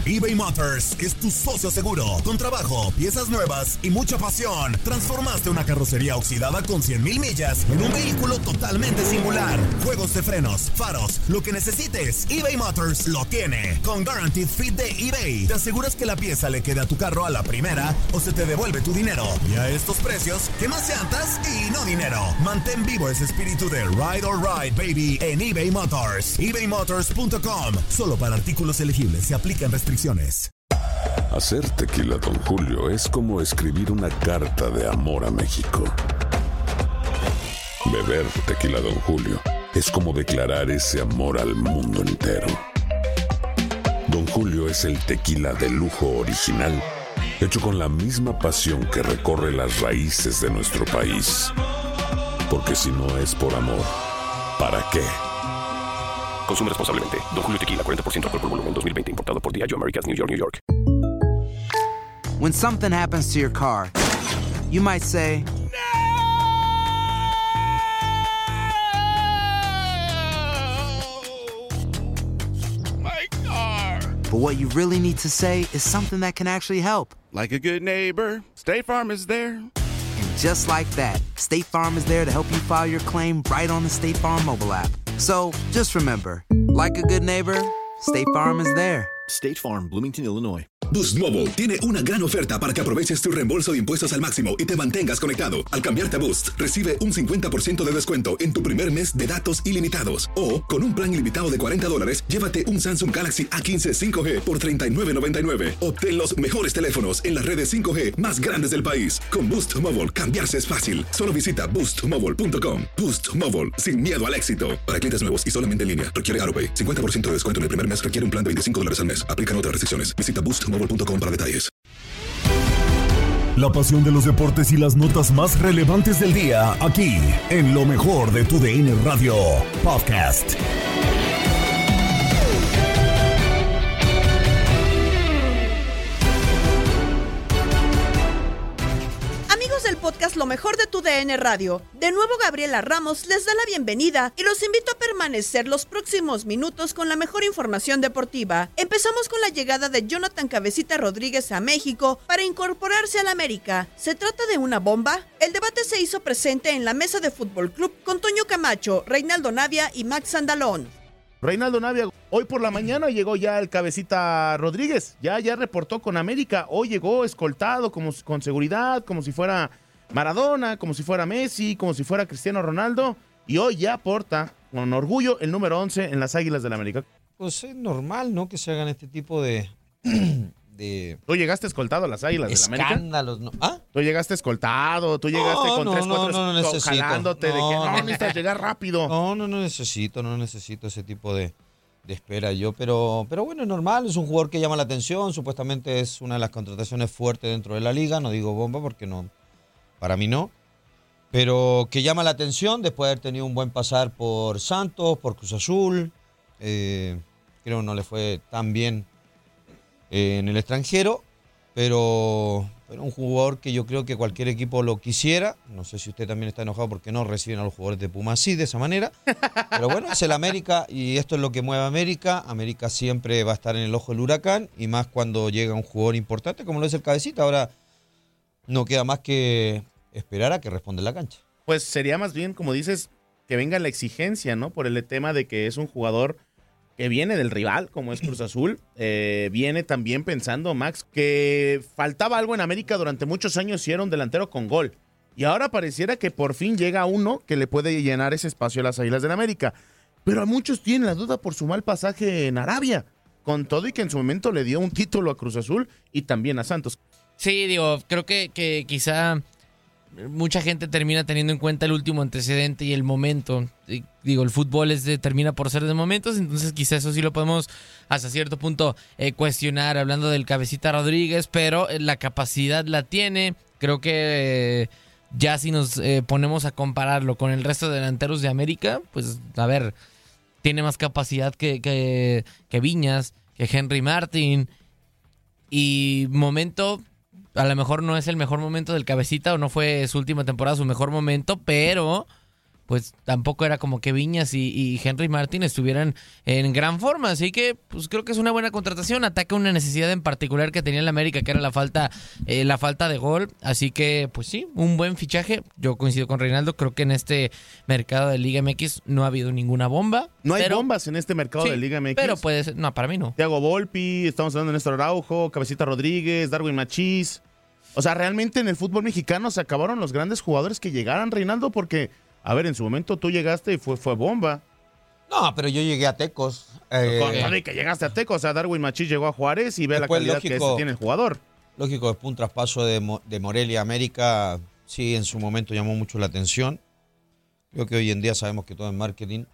eBay Motors es tu socio seguro. Con trabajo, piezas nuevas y mucha pasión, transformaste una carrocería oxidada con 100,000 millas en un vehículo totalmente singular. Juegos de frenos, faros, lo que necesites, eBay Motors lo tiene. Con Guaranteed Fit de eBay, te aseguras que la pieza le quede a tu carro a la primera o se te devuelve tu dinero. Y a estos precios, ¿qué más llantas y no dinero? Mantén vivo ese espíritu de Ride or Ride, baby, en eBay Motors. ebaymotors.com. Solo para artículos elegibles se aplican restricciones. Hacer tequila Don Julio es como escribir una carta de amor a México. Beber tequila Don Julio es como declarar ese amor al mundo entero. Don Julio es el tequila de lujo original, hecho con la misma pasión que recorre las raíces de nuestro país. Porque si no es por amor, ¿para qué? Consume responsablemente. Don Julio Tequila, 40% alcohol por volumen, 2020. Importado por Diageo Americas, New York, New York. When something happens to your car, you might say, My car! but what you really need to say is something that can actually help. Like a good neighbor, State Farm is there. And just like that, State Farm is there to help you file your claim right on the State Farm mobile app. So just remember, like a good neighbor, State Farm is there. State Farm, Bloomington, Illinois. Boost Mobile tiene una gran oferta para que aproveches tu reembolso de impuestos al máximo y te mantengas conectado. Al cambiarte a Boost, recibe un 50% de descuento en tu primer mes de datos ilimitados. O, con un plan ilimitado de $40, llévate un Samsung Galaxy A15 5G por $39.99. Obtén los mejores teléfonos en las redes 5G más grandes del país. Con Boost Mobile, cambiarse es fácil. Solo visita boostmobile.com. Boost Mobile, sin miedo al éxito. Para clientes nuevos y solamente en línea, requiere AutoPay. 50% de descuento en el primer mes requiere un plan de $25 al mes. Aplican otras restricciones. Visita boostmobile.com para detalles. La pasión de los deportes y las notas más relevantes del día, aquí, en lo mejor de tu DN Radio Podcast. Amigos del podcast Lo Mejor de tu DN Radio, de nuevo Gabriela Ramos les da la bienvenida y los invito a permanecer los próximos minutos con la mejor información deportiva. Empezamos con la llegada de Jonathan Cabecita Rodríguez a México para incorporarse al América. ¿Se trata de una bomba? El debate se hizo presente en la mesa de Fútbol Club con Toño Camacho, Reinaldo Navia y Max Andalón. Reinaldo Navia, hoy por la mañana llegó ya el Cabecita Rodríguez, ya reportó con América, hoy llegó escoltado con seguridad, como si fuera Maradona, como si fuera Messi, como si fuera Cristiano Ronaldo, y hoy ya porta con orgullo el número 11 en las Águilas del la América. Pues es normal, ¿no?, que se hagan este tipo de ¿Tú llegaste escoltado a las Águilas del América? Escándalos, ¿no? ¿Ah? ¿Tú llegaste escoltado? ¿Tú llegaste con 3-4 jalándote de que no necesitas llegar rápido? No necesito ese tipo de espera yo, pero bueno, es normal, es un jugador que llama la atención, supuestamente es una de las contrataciones fuertes dentro de la liga, no digo bomba porque no, para mí no, pero que llama la atención después de haber tenido un buen pasar por Santos, por Cruz Azul, creo que no le fue tan bien en el extranjero, pero un jugador que yo creo que cualquier equipo lo quisiera. No sé si usted también está enojado porque no reciben a los jugadores de Puma así, de esa manera, pero bueno, es el América y esto es lo que mueve a América. América siempre va a estar en el ojo del huracán y más cuando llega un jugador importante como lo es el Cabecita. Ahora no queda más que esperar a que responda en la cancha. Pues sería más bien, como dices, que venga la exigencia, ¿no? Por el tema de que es un jugador que viene del rival, como es Cruz Azul. Viene también pensando, Max, que faltaba algo en América durante muchos años y era un delantero con gol. Y ahora pareciera que por fin llega uno que le puede llenar ese espacio a las Águilas del América. Pero a muchos tienen la duda por su mal pasaje en Arabia, con todo y que en su momento le dio un título a Cruz Azul y también a Santos. Sí, digo, creo que quizá mucha gente termina teniendo en cuenta el último antecedente y el momento. Digo, el fútbol termina por ser de momentos, entonces quizá eso sí lo podemos hasta cierto punto cuestionar hablando del Cabecita Rodríguez, pero la capacidad la tiene. Creo que ya si nos ponemos a compararlo con el resto de delanteros de América, pues a ver, tiene más capacidad que Viñas, que Henry Martin, y momento, a lo mejor no es el mejor momento del Cabecita o no fue su última temporada su mejor momento, pero pues tampoco era como que Viñas y Henry Martin estuvieran en gran forma. Así que pues creo que es una buena contratación. Ataca una necesidad en particular que tenía el América, que era la falta de gol. Así que pues sí, un buen fichaje. Yo coincido con Reinaldo. Creo que en este mercado de Liga MX no ha habido ninguna bomba. No hay bombas en este mercado de Liga MX. Pero puede ser, no, para mí no. Thiago Volpi, estamos hablando de Néstor Araujo, Cabecita Rodríguez, Darwin Machís. O sea, realmente en el fútbol mexicano se acabaron los grandes jugadores que llegaran, Reinaldo, porque... A ver, en su momento tú llegaste y fue bomba. No, pero yo llegué a Tecos. Que llegaste a Tecos, o sea, Darwin Machís llegó a Juárez y ve la calidad que tiene el jugador. Lógico, después un traspaso de Morelia a América, sí, en su momento llamó mucho la atención. Creo que hoy en día sabemos que todo es marketing.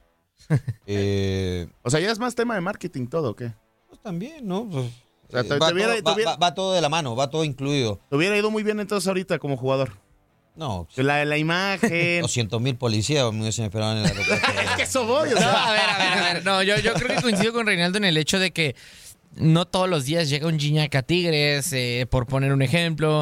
O sea, ya es más tema de marketing todo, ¿o qué? Pues también, ¿no? Pues, o sea, va todo de la mano, va todo incluido. Te hubiera ido muy bien entonces ahorita como jugador. No. La imagen. 200,000 policías me hubiesen esperado en el aeropuerto. Es que eso voy. O sea. No, a ver. No, yo creo que coincido con Reinaldo en el hecho de que no todos los días llega un Gignac a Tigres, por poner un ejemplo.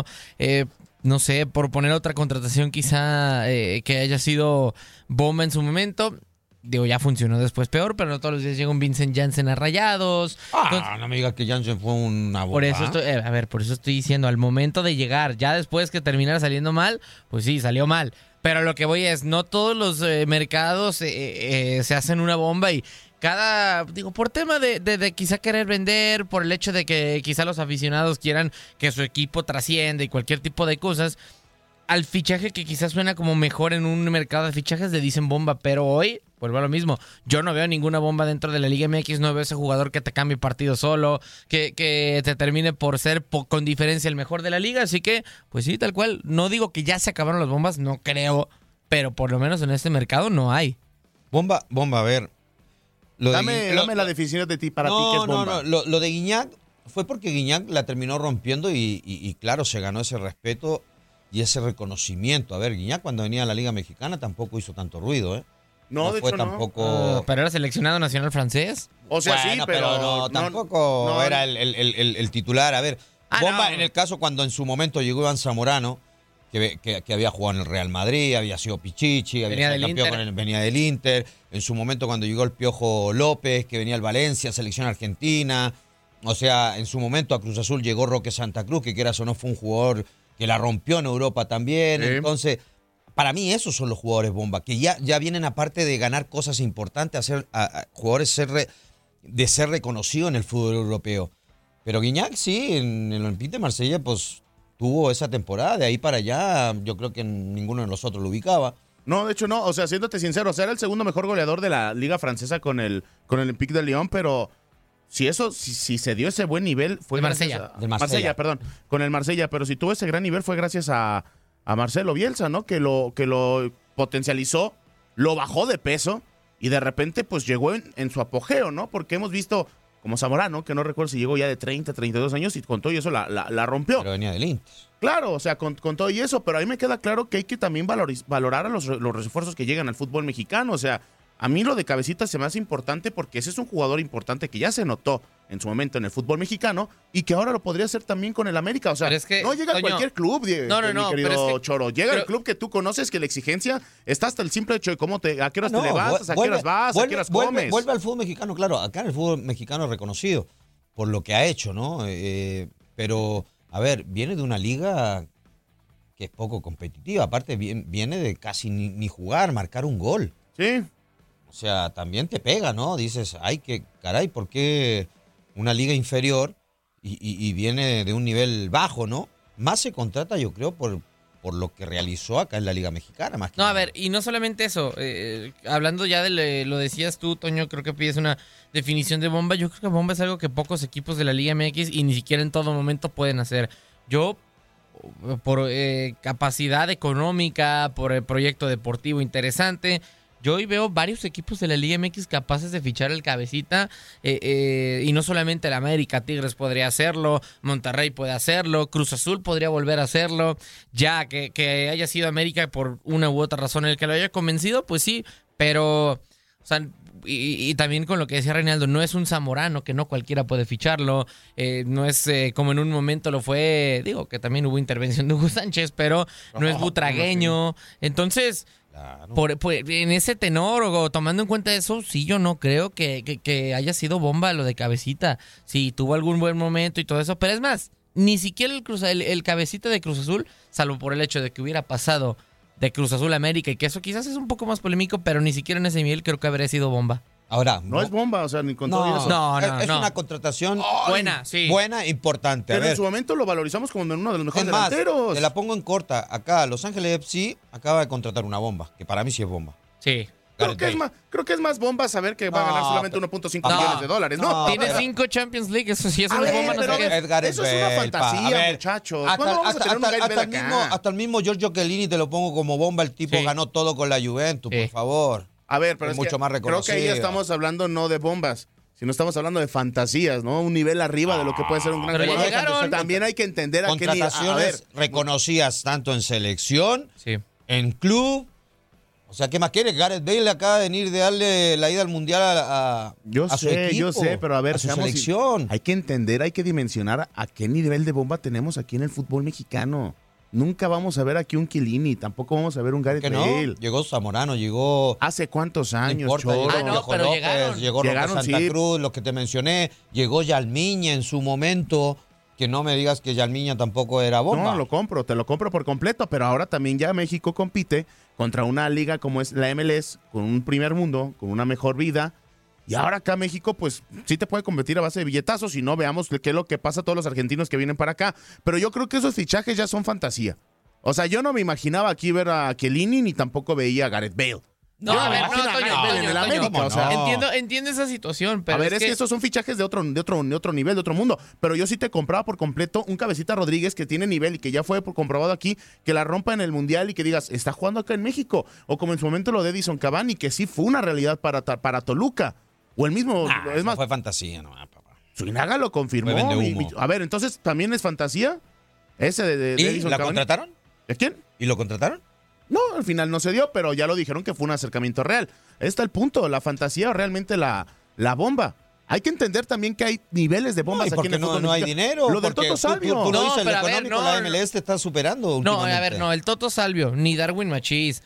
No sé, por poner otra contratación quizá que haya sido bomba en su momento. Digo, ya funcionó después peor, pero no todos los días llega un Vincent Janssen a Rayados. Entonces, no me digas que Janssen fue una bomba. Por eso estoy diciendo, al momento de llegar, ya después que terminara saliendo mal, pues sí, salió mal. Pero lo que voy es, no todos los mercados se hacen una bomba y por tema de quizá querer vender, por el hecho de que quizá los aficionados quieran que su equipo trascienda y cualquier tipo de cosas, al fichaje que quizás suena como mejor en un mercado de fichajes le dicen bomba, pero hoy, vuelvo a lo mismo, yo no veo ninguna bomba dentro de la Liga MX, no veo ese jugador que te cambie partido solo, que te termine por ser con diferencia el mejor de la liga, así que, pues sí, tal cual, no digo que ya se acabaron las bombas, no creo, pero por lo menos en este mercado no hay. Bomba, a ver. Dame la definición de ti, para ti que es bomba. No, lo de Gignac fue porque Gignac la terminó rompiendo y claro, se ganó ese respeto y ese reconocimiento. A ver, Gignac cuando venía a la Liga Mexicana tampoco hizo tanto ruido, ¿eh? No, de fue hecho tampoco... ¿Pero era seleccionado nacional francés? O sea, bueno, sí, pero tampoco era el titular. A ver, bomba en el caso cuando en su momento llegó Iván Zamorano, que había jugado en el Real Madrid, había sido Pichichi, venía del Inter. En su momento cuando llegó el Piojo López, que venía al Valencia, selección argentina. O sea, en su momento a Cruz Azul llegó Roque Santa Cruz, que quieras o no fue un jugador que la rompió en Europa también. Sí. Entonces, para mí esos son los jugadores bomba, que ya vienen aparte de ganar cosas importantes, a jugadores de ser reconocidos en el fútbol europeo. Pero Gignac sí, en el Olympique de Marsella, pues tuvo esa temporada, de ahí para allá yo creo que ninguno de nosotros lo ubicaba. No, de hecho no, o sea, siéndote sincero, o sea, era el segundo mejor goleador de la Liga Francesa con el Olympique de Lyon, pero si se dio ese buen nivel fue Marsella. Marsella, perdón, con el Marsella, pero si tuvo ese gran nivel fue gracias a Marcelo Bielsa, ¿no? Que lo potencializó, lo bajó de peso y de repente pues llegó en su apogeo, ¿no? Porque hemos visto como Zamorano, que no recuerdo si llegó ya de 30, 32 años y con todo y eso la rompió. Pero venía del Inter. Claro, o sea, con todo y eso, pero a mí me queda claro que hay que también valorar a los refuerzos que llegan al fútbol mexicano. O sea, a mí lo de Cabecita se me hace importante porque ese es un jugador importante que ya se notó en su momento en el fútbol mexicano y que ahora lo podría hacer también con el América. O sea, no llega a cualquier club, mi querido Choro. Llega al club que tú conoces, que la exigencia está hasta el simple hecho de a qué horas te levantas, a qué horas vas, a qué horas comes. Vuelve al fútbol mexicano, claro. Acá en el fútbol mexicano es reconocido por lo que ha hecho, ¿no? Pero, a ver, viene de una liga que es poco competitiva. Aparte, viene de casi ni jugar, marcar un gol. Sí. O sea, también te pega, ¿no? Dices, ay, qué caray, ¿por qué una liga inferior y viene de un nivel bajo, ¿no? Más se contrata, yo creo, por lo que realizó acá en la Liga Mexicana. Más que a ver, y no solamente eso. Hablando ya de lo decías tú, Toño, creo que pides una definición de bomba. Yo creo que bomba es algo que pocos equipos de la Liga MX y ni siquiera en todo momento pueden hacer. Yo, por capacidad económica, por el proyecto deportivo interesante, yo hoy veo varios equipos de la Liga MX capaces de fichar el Cabecita, y no solamente el América, Tigres podría hacerlo, Monterrey puede hacerlo, Cruz Azul podría volver a hacerlo, ya que haya sido América por una u otra razón el que lo haya convencido, pues sí, pero o sea, y también con lo que decía Reinaldo, no es un Zamorano, que no cualquiera puede ficharlo, no es como en un momento lo fue, digo que también hubo intervención de Hugo Sánchez, pero no es butragueño. Entonces, claro, en ese tenor o tomando en cuenta eso, sí, yo no creo que haya sido bomba lo de Cabecita. Sí, tuvo algún buen momento y todo eso, pero es más, ni siquiera el Cabecita de Cruz Azul, salvo por el hecho de que hubiera pasado de Cruz Azul a América, y que eso quizás es un poco más polémico, pero ni siquiera en ese nivel creo que habría sido bomba. Ahora, no es bomba, o sea, ni con todo eso. No, es una contratación buena, importante. Pero en su momento lo valorizamos como uno de los mejores delanteros. Te la pongo en corta. Acá, Los Ángeles FC acaba de contratar una bomba, que para mí sí es bomba. Sí. Creo que es más bomba saber que va a ganar solamente 1.5 millones de dólares, ¿no? Tiene 5 Champions League, eso sí, eso no es bomba, no sé qué. Eso es una fantasía, muchachos. ¿Cuándo vamos a tener un Gareth Bale acá? Hasta el mismo Giorgio Chiellini te lo pongo como bomba, el tipo ganó todo con la Juventus, por favor. A ver, pero es mucho más reconocido. Creo que ahí estamos hablando no de bombas, sino estamos hablando de fantasías, ¿no? Un nivel arriba de lo que puede ser un gran jugador. También hay que entender a qué nivel. Contrataciones reconocidas tanto en selección, en club. O sea, ¿qué más quieres? Gareth Bale acaba de venir de darle la ida al Mundial a su equipo. Yo sé, pero a ver, su selección. Hay que entender, hay que dimensionar a qué nivel de bomba tenemos aquí en el fútbol mexicano. Nunca vamos a ver aquí un Chiellini, tampoco vamos a ver un Gareth Bale. Llegó Zamorano, llegó... ¿Hace cuántos años, Choro? Pero López, llegó Roque Santa Cruz, los que te mencioné. Llegó Yalmiña en su momento. Que no me digas que Yalmiña tampoco era bomba. No, te lo compro por completo, pero ahora también ya México compite contra una liga como es la MLS, con un primer mundo, con una mejor vida. Y ahora acá México, pues sí te puede competir a base de billetazos, y no veamos qué es lo que pasa a todos los argentinos que vienen para acá. Pero yo creo que esos fichajes ya son fantasía. O sea, yo no me imaginaba aquí ver a Chiellini, ni tampoco veía a Gareth Bale. No, a ver, Toño. Entiendo esa situación, pero a ver, es que esos son fichajes de otro nivel, de otro mundo. Pero yo sí te compraba por completo un Cabecita Rodríguez que tiene nivel y que ya fue comprobado aquí, que la rompa en el Mundial y que digas, está jugando acá en México. O como en su momento lo de Edison Cavani, que sí fue una realidad para Toluca. O el mismo... es más, fue fantasía, no, papá. Suinaga lo confirmó. A ver, entonces, ¿también es fantasía? Ese de Edison Cavani. ¿La contrataron? ¿Es quién? ¿Y lo contrataron? No, al final no se dio, pero ya lo dijeron que fue un acercamiento real. Ahí está el punto, la fantasía o realmente la bomba. Hay que entender también que hay niveles de bombas aquí en el fútbol. No hay dinero. Lo del Toto Salvio. Tú dices, el económico, la MLS te está superando últimamente. No, a ver, el Toto Salvio, ni Darwin Machís,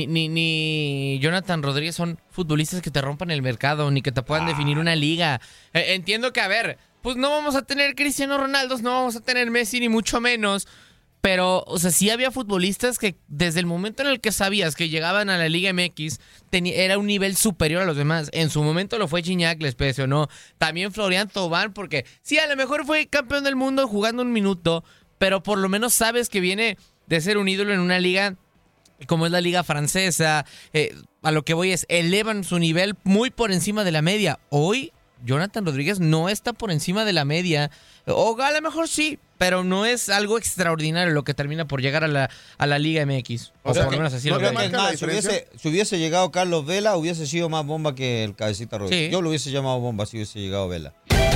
ni Jonathan Rodríguez son futbolistas que te rompan el mercado, ni que te puedan definir una liga. Entiendo que, a ver, pues no vamos a tener Cristiano Ronaldo, no vamos a tener Messi, ni mucho menos. Pero, o sea, sí había futbolistas que desde el momento en el que sabías que llegaban a la Liga MX, era un nivel superior a los demás. En su momento lo fue Gignac, les pese o no. También Florian Thauvin, porque sí, a lo mejor fue campeón del mundo jugando un minuto, pero por lo menos sabes que viene de ser un ídolo en una liga como es la liga francesa. A lo que voy es, elevan su nivel muy por encima de la media. Hoy, Jonathan Rodríguez no está por encima de la media. O a lo mejor sí, pero no es algo extraordinario lo que termina por llegar a la Liga MX. O por lo menos así lo veo. Si hubiese llegado Carlos Vela, hubiese sido más bomba que el Cabecita Rodríguez. Sí. Yo lo hubiese llamado bomba si hubiese llegado Vela.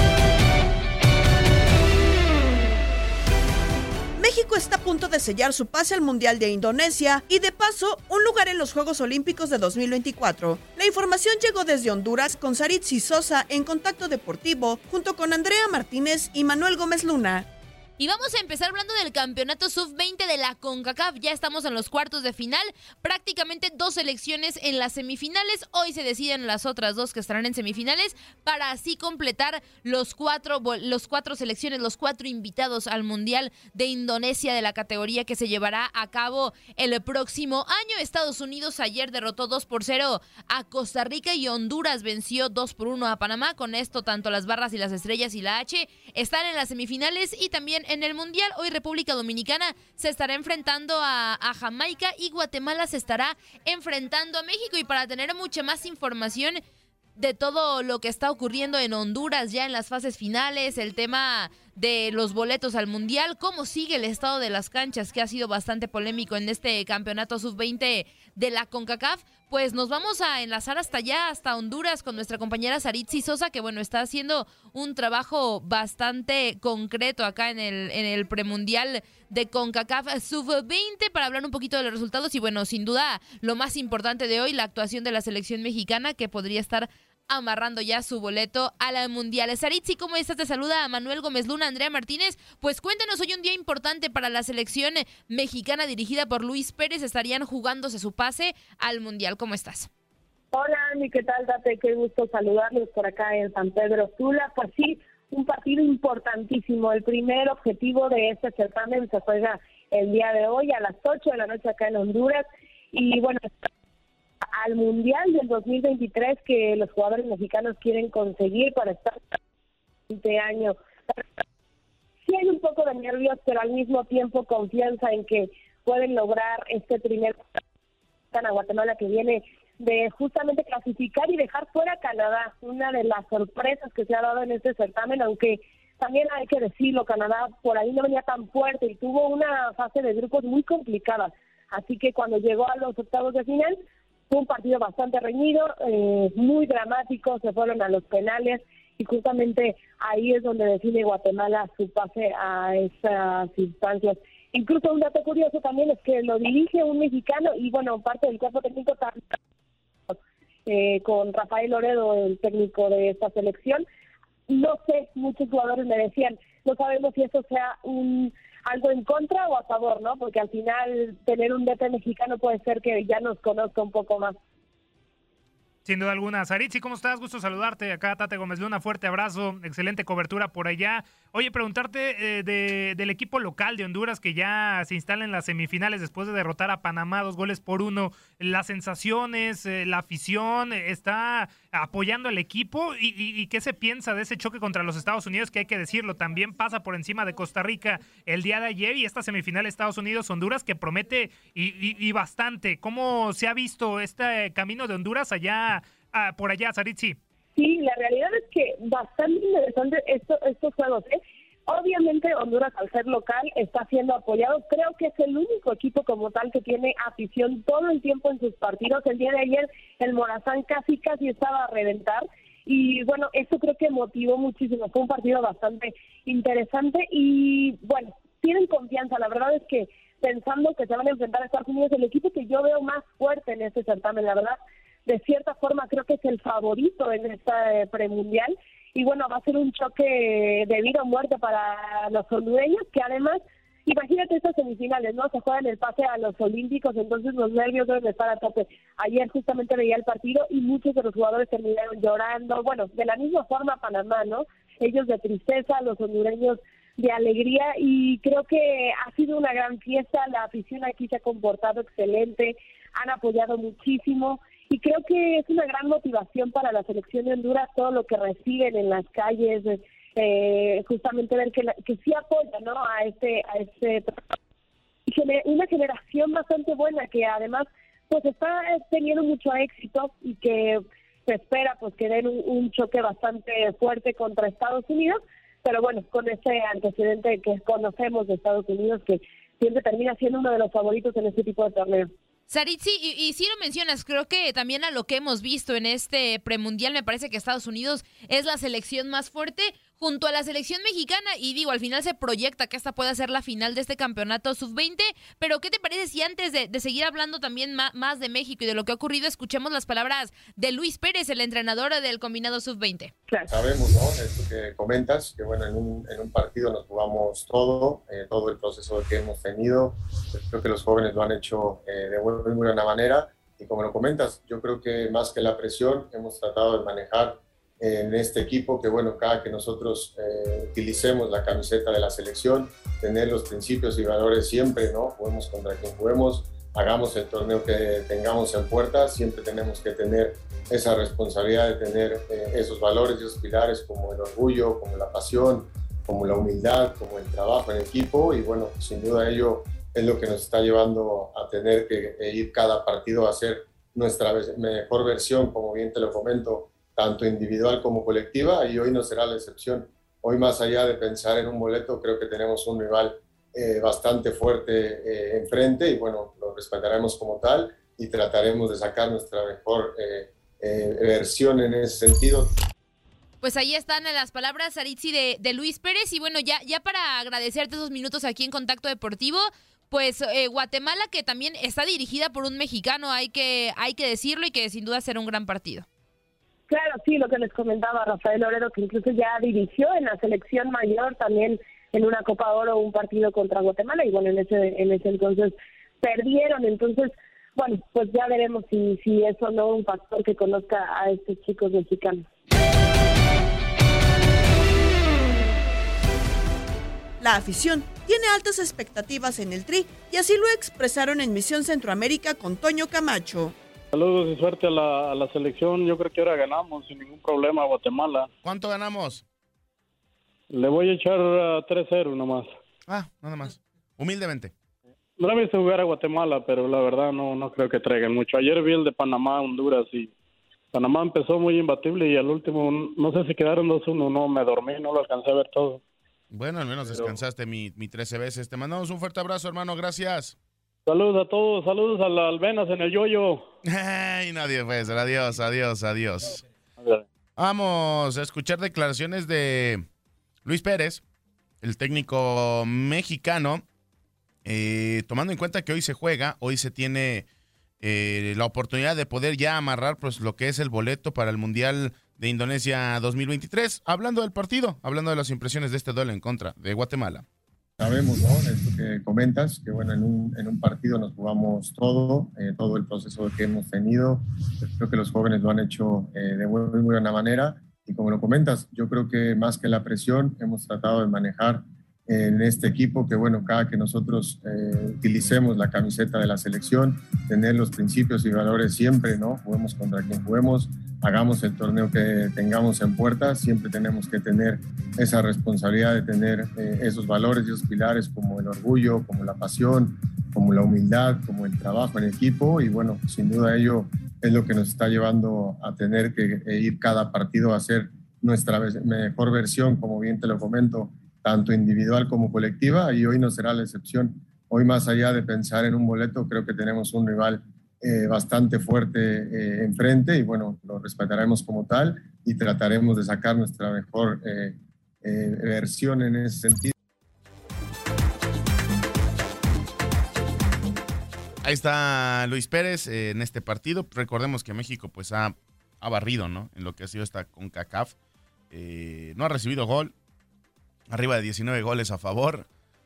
México está a punto de sellar su pase al Mundial de Indonesia y, de paso, un lugar en los Juegos Olímpicos de 2024. La información llegó desde Honduras con Saritzi Sosa en Contacto Deportivo, junto con Andrea Martínez y Manuel Gómez Luna. Y vamos a empezar hablando del campeonato sub-20 de la CONCACAF. Ya estamos en los cuartos de final, prácticamente 2 selecciones en las semifinales. Hoy se deciden las otras 2 que estarán en semifinales para así completar los 4 selecciones, los 4 invitados al Mundial de Indonesia de la categoría que se llevará a cabo el próximo año. Estados Unidos ayer derrotó 2-0 a Costa Rica y Honduras venció 2-1 a Panamá. Con esto, tanto las Barras y las Estrellas y la H están en las semifinales y también en el Mundial. Hoy República Dominicana se estará enfrentando a Jamaica y Guatemala se estará enfrentando a México. Y para tener mucha más información de todo lo que está ocurriendo en Honduras ya en las fases finales, el tema de los boletos al Mundial, cómo sigue el estado de las canchas, que ha sido bastante polémico en este campeonato sub-20 de la CONCACAF, pues nos vamos a enlazar hasta allá, hasta Honduras, con nuestra compañera Saritzi Sosa, que bueno, está haciendo un trabajo bastante concreto acá en el premundial de CONCACAF sub-20 para hablar un poquito de los resultados y bueno, sin duda lo más importante de hoy, la actuación de la selección mexicana, que podría estar amarrando ya su boleto a la Mundial. Saritzi, ¿cómo estás? Te saluda a Manuel Gómez Luna, Andrea Martínez. Pues cuéntanos, hoy un día importante para la selección mexicana dirigida por Luis Pérez. Estarían jugándose su pase al Mundial. ¿Cómo estás? Hola, Andy, ¿qué tal? Date, qué gusto saludarlos por acá en San Pedro Sula. Pues sí, un partido importantísimo. El primer objetivo de este certamen se juega el día de hoy a las 8 de la noche acá en Honduras. Y bueno, al Mundial del 2023 que los jugadores mexicanos quieren conseguir para estar este año. Sí hay un poco de nervios, pero al mismo tiempo confianza en que pueden lograr este primer a Guatemala, que viene de justamente clasificar y dejar fuera a Canadá, una de las sorpresas que se ha dado en este certamen, aunque también hay que decirlo, Canadá por ahí no venía tan fuerte y tuvo una fase de grupos muy complicada, así que cuando llegó a los octavos de final fue un partido bastante reñido, muy dramático, se fueron a los penales y justamente ahí es donde define Guatemala su pase a esas instancias. Incluso un dato curioso también es que lo dirige un mexicano y bueno, parte del cuerpo técnico también, con Rafael Loredo, el técnico de esta selección. No sé, muchos jugadores me decían, no sabemos si eso sea algo en contra o a favor, ¿no? Porque al final tener un DT mexicano puede ser que ya nos conozca un poco más. Sin duda alguna. Saritzi, ¿cómo estás? Gusto saludarte. Acá Tate Gómez Luna, fuerte abrazo, excelente cobertura por allá. Oye, preguntarte del equipo local de Honduras que ya se instala en las semifinales después de derrotar a Panamá 2-1. Las sensaciones, la afición, ¿está apoyando al equipo? ¿Y qué se piensa de ese choque contra los Estados Unidos? Que hay que decirlo, también pasa por encima de Costa Rica el día de ayer y esta semifinal Estados Unidos-Honduras que promete y bastante. ¿Cómo se ha visto este camino de Honduras por allá, Saritzi? Sí, la realidad es que bastante interesante estos juegos, ¿eh? Obviamente Honduras, al ser local, está siendo apoyado. Creo que es el único equipo como tal que tiene afición todo el tiempo en sus partidos. El día de ayer el Morazán casi estaba a reventar. Y bueno, eso creo que motivó muchísimo. Fue un partido bastante interesante y bueno, tienen confianza. La verdad es que pensando que se van a enfrentar a Estados Unidos, el equipo que yo veo más fuerte en este certamen, la verdad, de cierta forma creo que es el favorito en esta premundial. Y bueno, va a ser un choque de vida o muerte para los hondureños, que además, imagínate estas semifinales, ¿no? Se juegan el pase a los olímpicos, entonces los nervios deben estar a tope. Ayer justamente veía el partido y muchos de los jugadores terminaron llorando. Bueno, de la misma forma Panamá, ¿no? Ellos de tristeza, los hondureños de alegría, y creo que ha sido una gran fiesta. La afición aquí se ha comportado excelente, han apoyado muchísimo. Y creo que es una gran motivación para la selección de Honduras todo lo que reciben en las calles, justamente ver que sí apoya, ¿no? a este una generación bastante buena que además pues está teniendo mucho éxito y que se espera pues que den un choque bastante fuerte contra Estados Unidos, pero bueno, con ese antecedente que conocemos de Estados Unidos, que siempre termina siendo uno de los favoritos en este tipo de torneos. Saritzi, y si lo mencionas, creo que también a lo que hemos visto en este premundial, me parece que Estados Unidos es la selección más fuerte junto a la selección mexicana, y digo, al final se proyecta que esta pueda ser la final de este campeonato sub-20, pero ¿qué te parece si antes de seguir hablando también más de México y de lo que ha ocurrido, escuchemos las palabras de Luis Pérez, el entrenador del combinado sub-20? Claro. Sabemos, ¿no?, esto que comentas, que bueno, en un partido nos jugamos todo el proceso que hemos tenido. Creo que los jóvenes lo han hecho de muy buena manera, y como lo comentas, yo creo que más que la presión hemos tratado de manejar en este equipo que bueno, cada que nosotros utilicemos la camiseta de la selección, tener los principios y valores siempre, ¿no? Juguemos contra quien juguemos, hagamos el torneo que tengamos en puerta, siempre tenemos que tener esa responsabilidad de tener esos valores y esos pilares como el orgullo, como la pasión, como la humildad, como el trabajo en equipo, y bueno, sin duda ello es lo que nos está llevando a tener que ir cada partido a hacer nuestra mejor versión, como bien te lo comento, tanto individual como colectiva, y hoy no será la excepción. Hoy, más allá de pensar en un boleto, creo que tenemos un rival bastante fuerte enfrente, y bueno, lo respetaremos como tal y trataremos de sacar nuestra mejor versión en ese sentido. Pues ahí están las palabras, Saritzi, de Luis Pérez, y bueno, ya para agradecerte esos minutos aquí en Contacto Deportivo, pues Guatemala, que también está dirigida por un mexicano, hay que decirlo, y que sin duda será un gran partido. Claro, sí, lo que les comentaba Rafael Loredo, que incluso ya dirigió en la selección mayor también en una Copa Oro un partido contra Guatemala, y bueno, en ese entonces perdieron. Entonces, bueno, pues ya veremos si es o no un factor que conozca a estos chicos mexicanos. La afición tiene altas expectativas en el Tri y así lo expresaron en Misión Centroamérica con Toño Camacho. Saludos y suerte a la selección. Yo creo que ahora ganamos sin ningún problema a Guatemala. ¿Cuánto ganamos? Le voy a echar 3-0 nomás. Nada más. Humildemente. No he visto jugar a Guatemala, pero la verdad no creo que traigan mucho. Ayer vi el de Panamá, Honduras, y Panamá empezó muy imbatible y al último, no sé si quedaron 2-1, no, me dormí, no lo alcancé a ver todo. Bueno, al menos descansaste mi 13 veces. Te mandamos un fuerte abrazo, hermano, gracias. Saludos a todos, saludos a la Alvenas en el yoyo. Ay, nadie pues, adiós. Vamos a escuchar declaraciones de Luis Pérez, el técnico mexicano, tomando en cuenta que hoy se juega, hoy se tiene la oportunidad de poder ya amarrar pues lo que es el boleto para el Mundial de Indonesia 2023, hablando del partido, hablando de las impresiones de este duelo en contra de Guatemala. Sabemos, ¿no?, esto que comentas, que bueno, en un partido nos jugamos todo el proceso que hemos tenido. Creo que los jóvenes lo han hecho de muy buena manera, y como lo comentas, yo creo que más que la presión hemos tratado de manejar en este equipo que, bueno, cada que nosotros utilicemos la camiseta de la selección, tener los principios y valores siempre, ¿no? Juguemos contra quien juguemos, hagamos el torneo que tengamos en puerta, siempre tenemos que tener esa responsabilidad de tener esos valores y esos pilares como el orgullo, como la pasión, como la humildad, como el trabajo en equipo, y bueno, sin duda ello es lo que nos está llevando a tener que ir cada partido a hacer nuestra mejor versión, como bien te lo comento, tanto individual como colectiva, y hoy no será la excepción. Hoy, más allá de pensar en un boleto, creo que tenemos un rival bastante fuerte enfrente, y bueno, lo respetaremos como tal y trataremos de sacar nuestra mejor versión en ese sentido. Ahí está Luis Pérez en este partido. Recordemos que México pues ha barrido, ¿no?, en lo que ha sido esta CONCACAF. No ha recibido gol. Arriba de 19 goles a favor.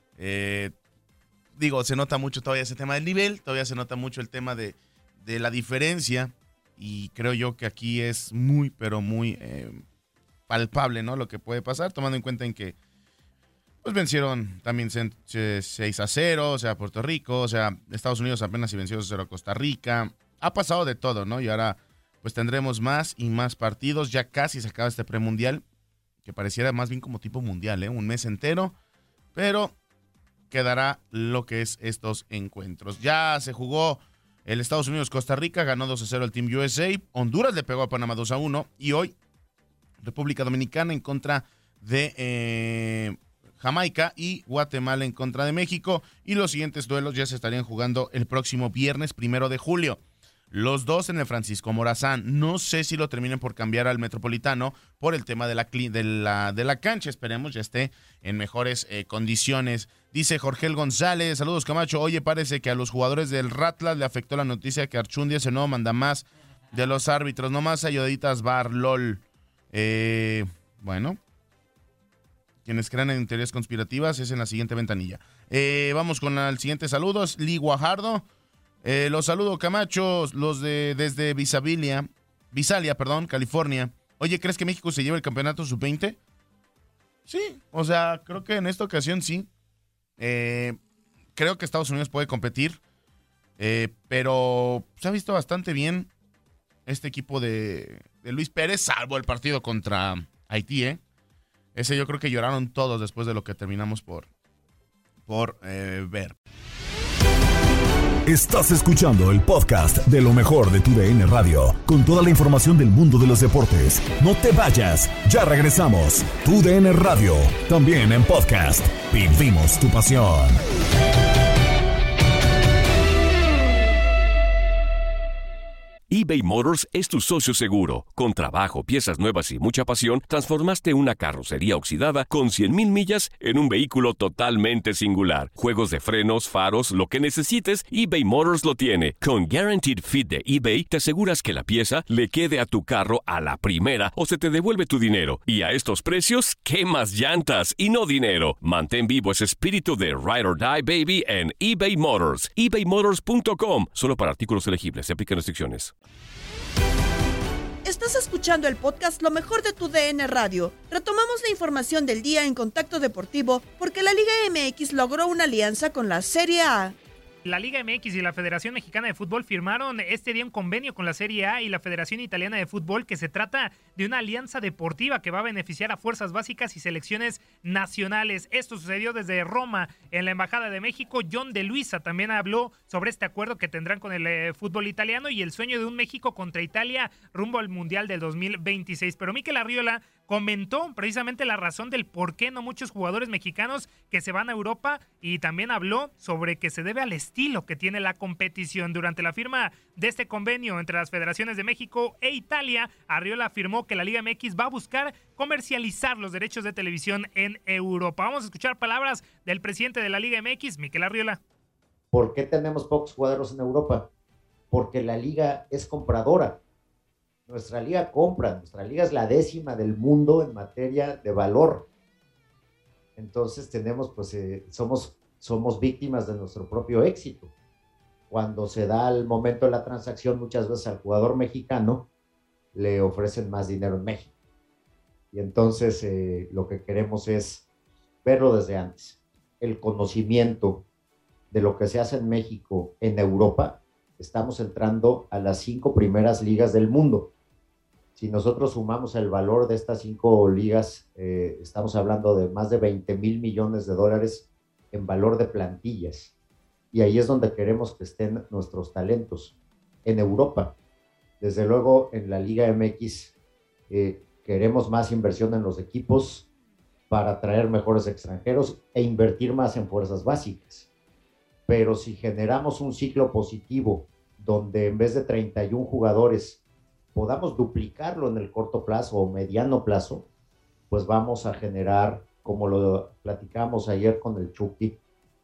Se nota mucho todavía ese tema del nivel, todavía se nota mucho el tema de la diferencia, y creo yo que aquí es muy, pero muy palpable, ¿no?, lo que puede pasar, tomando en cuenta en que pues vencieron también 6-0, o sea, Puerto Rico, o sea, Estados Unidos apenas si venció 0 a Costa Rica. Ha pasado de todo, ¿no? Y ahora pues tendremos más y más partidos. Ya casi se acaba este premundial, que pareciera más bien como tipo mundial, un mes entero, pero quedará lo que es estos encuentros. Ya se jugó el Estados Unidos-Costa Rica, ganó 2-0 el Team USA, Honduras le pegó a Panamá 2-1, y hoy República Dominicana en contra de Jamaica y Guatemala en contra de México, y los siguientes duelos ya se estarían jugando el próximo viernes 1 de julio. Los dos en el Francisco Morazán. No sé si lo terminen por cambiar al Metropolitano por el tema de la cancha. Esperemos ya esté en mejores condiciones. Dice Jorgel González, saludos Camacho. Oye, parece que a los jugadores del Ratlas le afectó la noticia que Archundia es el nuevo mandamás de los árbitros. No más ayuditas bar, lol. Bueno, quienes crean en teorías conspirativas es en la siguiente ventanilla. Vamos con el siguiente saludos. Lee Guajardo. Los saludo, Camacho, desde Visalia, California. Oye, ¿crees que México se lleva el campeonato sub-20? Sí, o sea, creo que en esta ocasión sí. Creo que Estados Unidos puede competir, pero se ha visto bastante bien este equipo de Luis Pérez, salvo el partido contra Haití. Ese yo creo que lloraron todos después de lo que terminamos por ver. Estás escuchando el podcast de lo mejor de tu DN Radio, con toda la información del mundo de los deportes. No te vayas, ya regresamos. Tu DN Radio, también en podcast. Vivimos tu pasión. eBay Motors es tu socio seguro. Con trabajo, piezas nuevas y mucha pasión, transformaste una carrocería oxidada con 100,000 millas en un vehículo totalmente singular. Juegos de frenos, faros, lo que necesites, eBay Motors lo tiene. Con Guaranteed Fit de eBay, te aseguras que la pieza le quede a tu carro a la primera o se te devuelve tu dinero. Y a estos precios, ¿qué más llantas y no dinero? Mantén vivo ese espíritu de Ride or Die, baby, en eBay Motors. ebaymotors.com. Solo para artículos elegibles. Se aplican restricciones. Estás escuchando el podcast Lo Mejor de tu DN Radio. Retomamos la información del día en Contacto Deportivo porque la Liga MX logró una alianza con la Serie A. La Liga MX y la Federación Mexicana de Fútbol firmaron este día un convenio con la Serie A y la Federación Italiana de Fútbol, que se trata de una alianza deportiva que va a beneficiar a fuerzas básicas y selecciones nacionales. Esto sucedió desde Roma, en la Embajada de México. John de Luisa también habló sobre este acuerdo que tendrán con el fútbol italiano y el sueño de un México contra Italia rumbo al Mundial del 2026. Pero Mikel Arriola comentó precisamente la razón del por qué no muchos jugadores mexicanos que se van a Europa, y también habló sobre que se debe al estilo que tiene la competición. Durante la firma de este convenio entre las federaciones de México e Italia, Arriola afirmó que la Liga MX va a buscar comercializar los derechos de televisión en Europa. Vamos a escuchar palabras del presidente de la Liga MX, Mikel Arriola. ¿Por qué tenemos pocos jugadores en Europa? Porque la liga es compradora. Nuestra liga compra, nuestra liga es la 10ª del mundo en materia de valor. Entonces tenemos, somos víctimas de nuestro propio éxito. Cuando se da el momento de la transacción, muchas veces al jugador mexicano le ofrecen más dinero en México. Y entonces lo que queremos es verlo desde antes. El conocimiento de lo que se hace en México, en Europa, estamos entrando a las 5 primeras ligas del mundo. Si nosotros sumamos el valor de estas 5 ligas, estamos hablando de más de 20,000 millones de dólares en valor de plantillas. Y ahí es donde queremos que estén nuestros talentos, en Europa. Desde luego, en la Liga MX queremos más inversión en los equipos para traer mejores extranjeros e invertir más en fuerzas básicas. Pero si generamos un ciclo positivo donde en vez de 31 jugadores podamos duplicarlo en el corto plazo o mediano plazo, pues vamos a generar, como lo platicamos ayer con el Chucky,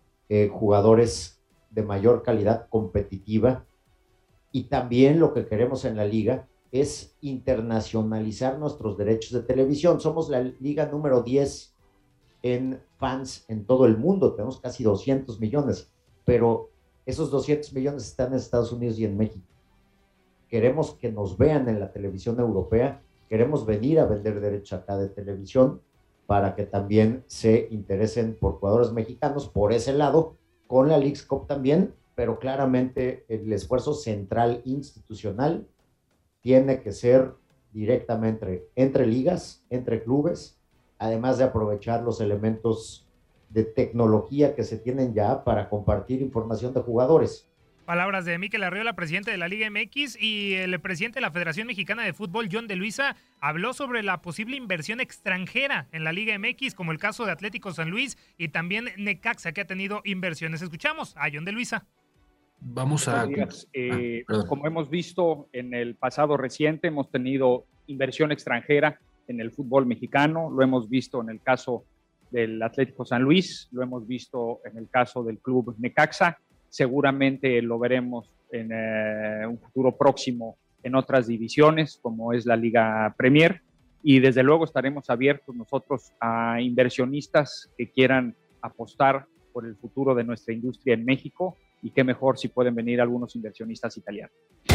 jugadores de mayor calidad competitiva. Y también lo que queremos en la liga es internacionalizar nuestros derechos de televisión. Somos la liga número 10 en fans en todo el mundo, tenemos casi 200 millones, pero esos 200 millones están en Estados Unidos y en México. Queremos que nos vean en la televisión europea, queremos venir a vender derechos acá de televisión para que también se interesen por jugadores mexicanos por ese lado, con la Leagues Cup también, pero claramente el esfuerzo central institucional tiene que ser directamente entre ligas, entre clubes, además de aprovechar los elementos de tecnología que se tienen ya para compartir información de jugadores. Palabras de Mikel Arriola, presidente de la Liga MX, y el presidente de la Federación Mexicana de Fútbol, John de Luisa, habló sobre la posible inversión extranjera en la Liga MX, como el caso de Atlético San Luis y también Necaxa, que ha tenido inversiones. Escuchamos a John de Luisa. Vamos a... como hemos visto en el pasado reciente, hemos tenido inversión extranjera en el fútbol mexicano, lo hemos visto en el caso del Atlético San Luis, lo hemos visto en el caso del club Necaxa, seguramente lo veremos en un futuro próximo en otras divisiones, como es la Liga Premier, y desde luego estaremos abiertos nosotros a inversionistas que quieran apostar por el futuro de nuestra industria en México, y qué mejor si pueden venir algunos inversionistas italianos.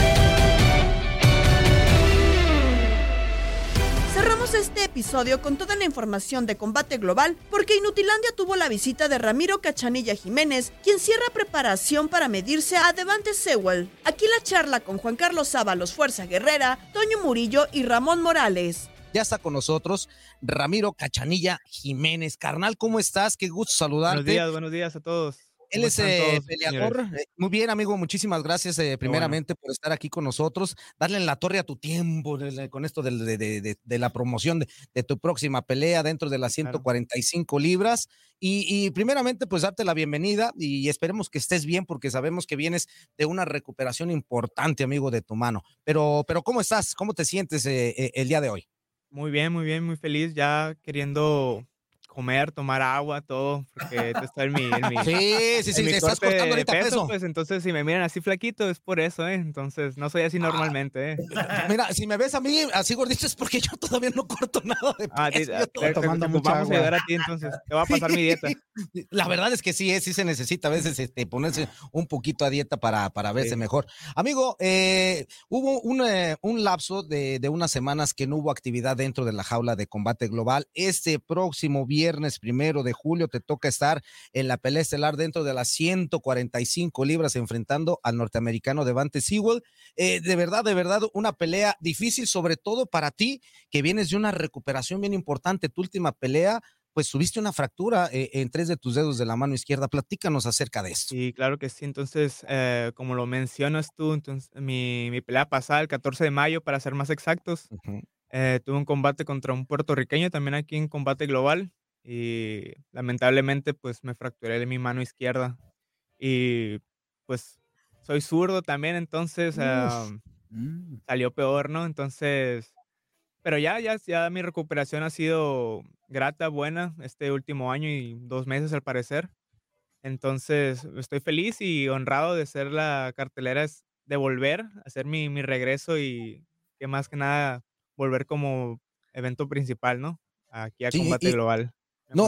Cerramos este episodio con toda la información de Combate Global porque Inutilandia tuvo la visita de Ramiro Cachanilla Jiménez, quien cierra preparación para medirse a Devante Sewell. Aquí la charla con Juan Carlos Ábalos, Fuerza Guerrera, Toño Murillo y Ramón Morales. Ya está con nosotros Ramiro Cachanilla Jiménez. Carnal, ¿cómo estás? Qué gusto saludarte. Buenos días a todos. Él es peleador. Muy bien, amigo, muchísimas gracias primeramente por estar aquí con nosotros, darle en la torre a tu tiempo con esto de la promoción de tu próxima pelea dentro de las 145 libras. Y primeramente, pues darte la bienvenida y esperemos que estés bien porque sabemos que vienes de una recuperación importante, amigo, de tu mano. Pero ¿cómo estás? ¿Cómo te sientes el día de hoy? Muy bien, muy feliz, ya queriendo comer, tomar agua, todo, porque estoy en mi sí, te estás cortando ahorita peso. Pues entonces si me miran así flaquito es por eso, entonces no soy así normalmente, Mira, si me ves a mí así gordito es porque yo todavía no corto nada de peso. Vamos a ayudar a ti, entonces te va a pasar mi dieta. La verdad es que sí se necesita a veces ponerse un poquito a dieta para verse mejor. Amigo, hubo un lapso de unas semanas que no hubo actividad dentro de la jaula de Combate Global. Este próximo viernes 1 de julio te toca estar en la pelea estelar dentro de las 145 libras enfrentando al norteamericano Devante Sewell. De verdad, una pelea difícil, sobre todo para ti, que vienes de una recuperación bien importante. Tu última pelea, pues tuviste una fractura en 3 de tus dedos de la mano izquierda. Platícanos acerca de esto. Sí, claro que sí. Entonces, como lo mencionas tú, entonces, mi pelea pasada, el 14 de mayo, para ser más exactos, tuve un combate contra un puertorriqueño también aquí en Combate Global. Y lamentablemente pues me fracturé mi mano izquierda y pues soy zurdo también, entonces salió peor, ¿no? Entonces, pero ya mi recuperación ha sido grata, buena este último año y 2 meses al parecer. Entonces estoy feliz y honrado de ser la cartelera, de volver a hacer mi regreso y que más que nada volver como evento principal, ¿no? Aquí a Combate Global. No,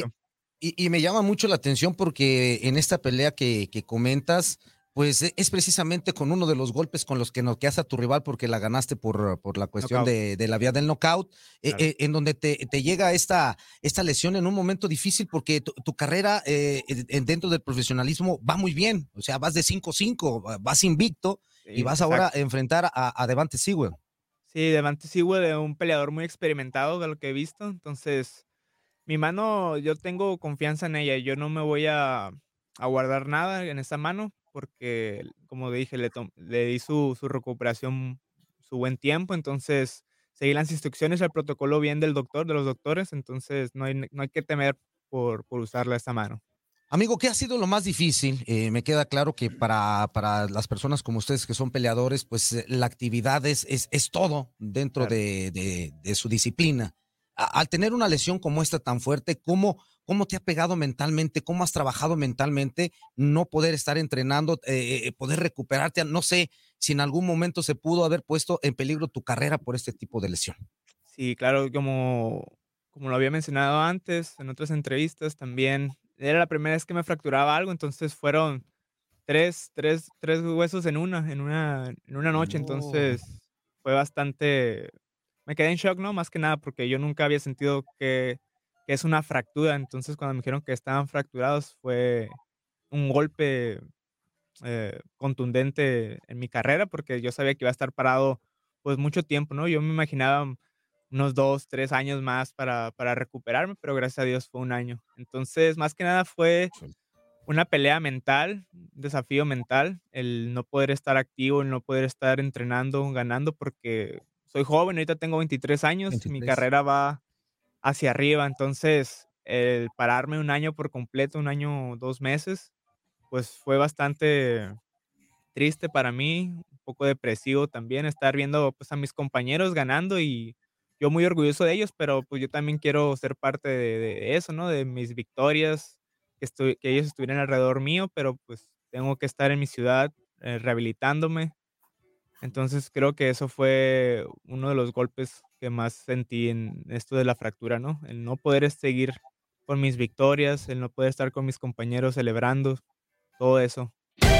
y me llama mucho la atención porque en esta pelea que comentas, pues es precisamente con uno de los golpes con los que noqueas a tu rival porque la ganaste por la cuestión de la vía del knockout, claro. En donde te llega esta lesión en un momento difícil porque tu carrera dentro del profesionalismo va muy bien, o sea, vas de 5-5, vas invicto y vas ahora a enfrentar a Devante Sewell. Sí, Devante Sewell es un peleador muy experimentado de lo que he visto, entonces mi mano, yo tengo confianza en ella, yo no me voy a guardar nada en esa mano porque, como dije, le di su recuperación, su buen tiempo, entonces seguí las instrucciones, el protocolo bien de los doctores, entonces no hay que temer por usarla esta mano. Amigo, ¿qué ha sido lo más difícil? Me queda claro que para las personas como ustedes que son peleadores, pues la actividad es todo dentro de su disciplina. Al tener una lesión como esta tan fuerte, ¿cómo te ha pegado mentalmente? ¿Cómo has trabajado mentalmente? No poder estar entrenando, poder recuperarte. No sé si en algún momento se pudo haber puesto en peligro tu carrera por este tipo de lesión. Sí, claro, como lo había mencionado antes, en otras entrevistas también, era la primera vez que me fracturaba algo, entonces fueron tres huesos en una noche, entonces fue bastante... Me quedé en shock, ¿no? Más que nada porque yo nunca había sentido que es una fractura. Entonces, cuando me dijeron que estaban fracturados, fue un golpe contundente en mi carrera porque yo sabía que iba a estar parado pues mucho tiempo, ¿no? Yo me imaginaba unos 2, 3 años más para recuperarme, pero gracias a Dios fue un año. Entonces, más que nada fue una pelea mental, un desafío mental, el no poder estar activo, el no poder estar entrenando, ganando porque... Soy joven, ahorita tengo 23 años, mi carrera va hacia arriba, entonces el pararme un año por completo, 1 año, 2 meses, pues fue bastante triste para mí, un poco depresivo también, estar viendo pues a mis compañeros ganando y yo muy orgulloso de ellos, pero pues yo también quiero ser parte de eso, ¿no? De mis victorias, que ellos estuvieran alrededor mío, pero pues tengo que estar en mi ciudad rehabilitándome. Entonces creo que eso fue uno de los golpes que más sentí en esto de la fractura, ¿no? El no poder seguir con mis victorias, el no poder estar con mis compañeros celebrando, todo eso.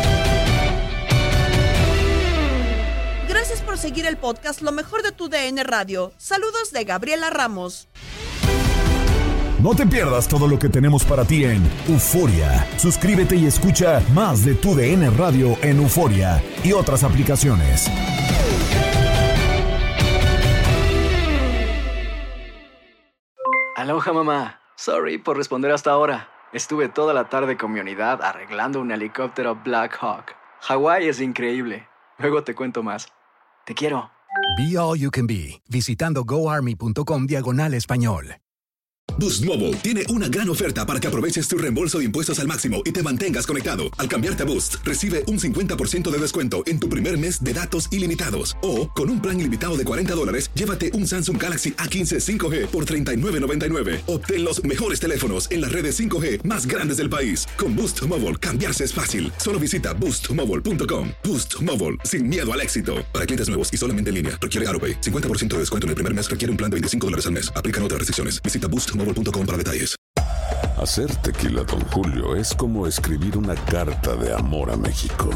Gracias por seguir el podcast Lo Mejor de tu DN Radio. Saludos de Gabriela Ramos. No te pierdas todo lo que tenemos para ti en Euforia. Suscríbete y escucha más de tu DN Radio en Euforia y otras aplicaciones. Aloha, mamá. Sorry por responder hasta ahora. Estuve toda la tarde con mi unidad arreglando un helicóptero Black Hawk. Hawái es increíble. Luego te cuento más. Te quiero. Be All You Can Be, visitando goarmy.com/español. Boost Mobile tiene una gran oferta para que aproveches tu reembolso de impuestos al máximo y te mantengas conectado. Al cambiarte a Boost, recibe un 50% de descuento en tu primer mes de datos ilimitados. O, con un plan ilimitado de $40, llévate un Samsung Galaxy A15 5G por $39.99. Obtén los mejores teléfonos en las redes 5G más grandes del país. Con Boost Mobile, cambiarse es fácil. Solo visita boostmobile.com. Boost Mobile, sin miedo al éxito. Para clientes nuevos y solamente en línea, requiere AutoPay. 50% de descuento en el primer mes requiere un plan de $25 al mes. Aplican otras restricciones. Visita boostmobile.com para detalles. Hacer tequila Don Julio es como escribir una carta de amor a México.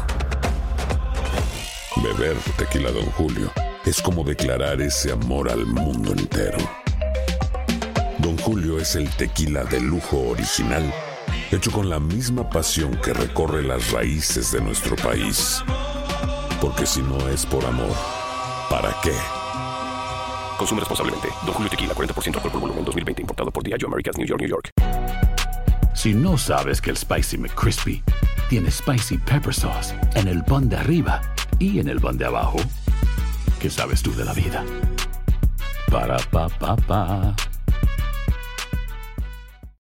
Beber tequila Don Julio es como declarar ese amor al mundo entero. Don Julio es el tequila de lujo original, hecho con la misma pasión que recorre las raíces de nuestro país. Porque si no es por amor, ¿para qué? Consume responsablemente. Don Julio Tequila, 40% alcohol por volumen, 2020. Importado por Diageo Americas, New York, New York. Si no sabes que el Spicy McCrispy tiene Spicy Pepper Sauce en el pan de arriba y en el pan de abajo, ¿qué sabes tú de la vida? Para, pa, pa, pa.